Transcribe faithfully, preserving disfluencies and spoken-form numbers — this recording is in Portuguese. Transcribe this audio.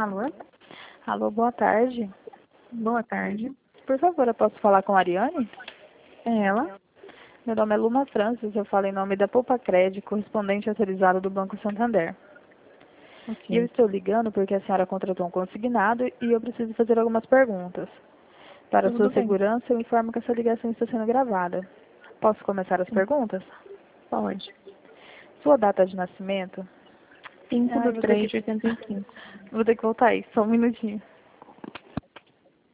Alô? Alô, boa tarde. Boa tarde. Por favor, eu posso falar com a Ariane? É ela? Meu nome é Luma Francis, eu falo em nome da Poupa Crédito, correspondente autorizado do Banco Santander. E eu Ok. estou ligando porque a senhora contratou um consignado e eu preciso fazer algumas perguntas. Para Tudo sua bem. segurança, eu informo que essa ligação está sendo gravada. Posso começar as Sim, perguntas? pode. Sua data de nascimento? Cinco Ai, do vou ter que, três de oitenta e cinco. vou ter que voltar aí, só um minutinho.